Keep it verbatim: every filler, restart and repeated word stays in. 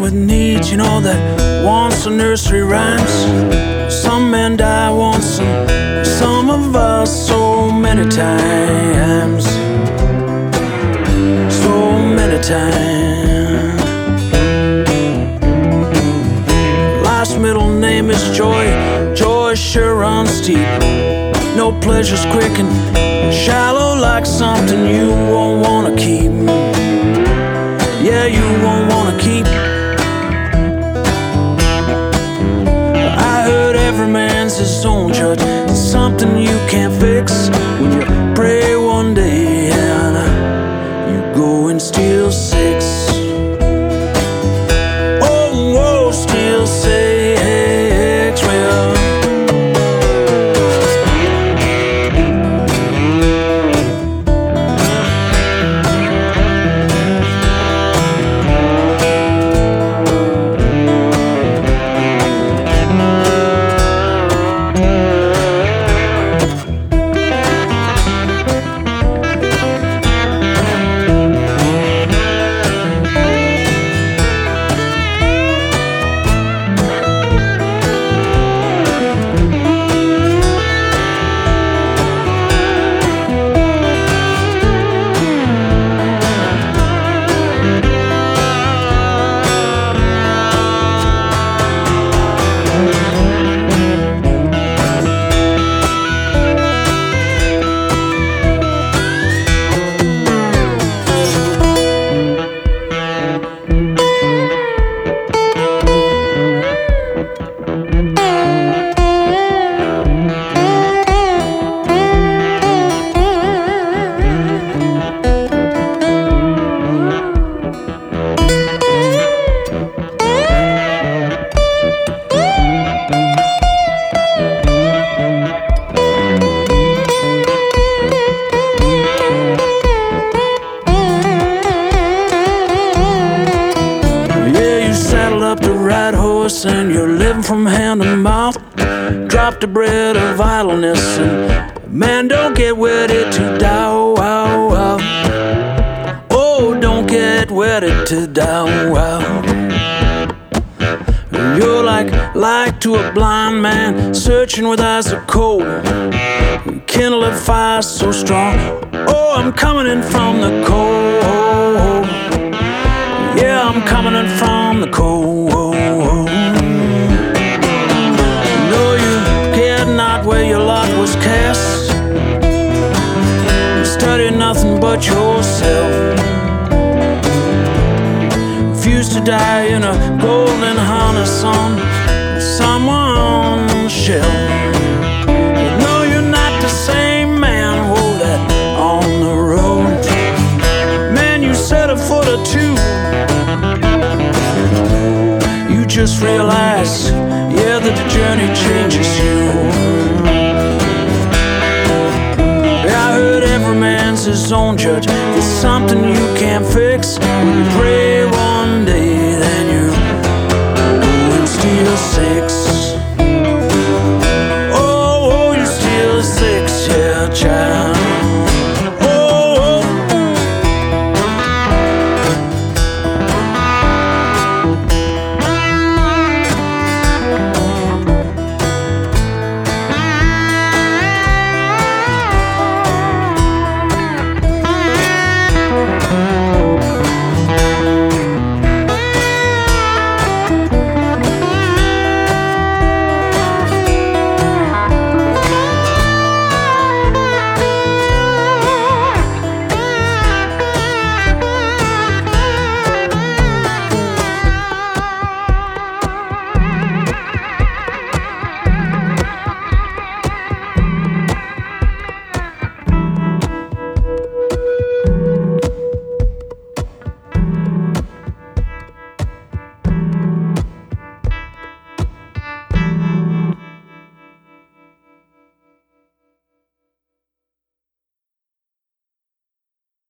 with needs, you know, that wants some nursery rhymes. Some men die once, and some of us so many times, so many times. Life's middle name is Joy. Joy sure runs deep. No pleasure's quick and shallow, like something you won't wanna keep. Yeah, you won't wanna keep. I heard every man's his own judge. It's something you can't fix. When you pray one day and you go and steal six. Oh, whoa, steal six. Well, and you're living from hand to mouth. Drop the bread of idleness and man, don't get wedded to Dow. Oh, don't get wedded to Dow. You're like light to a blind man, searching with eyes of coal. Kindle a fire so strong. Oh, I'm coming in from the cold. Yeah, I'm coming in from the cold. Where your lot was cast, you study nothing but yourself. Refuse to die in a golden harness on someone's shelf. You know you're not the same man, hold that on the road. Man, you set a foot or two, you just realize, yeah, that the journey changes you. His own judge. It's something you can't fix. When you pray one day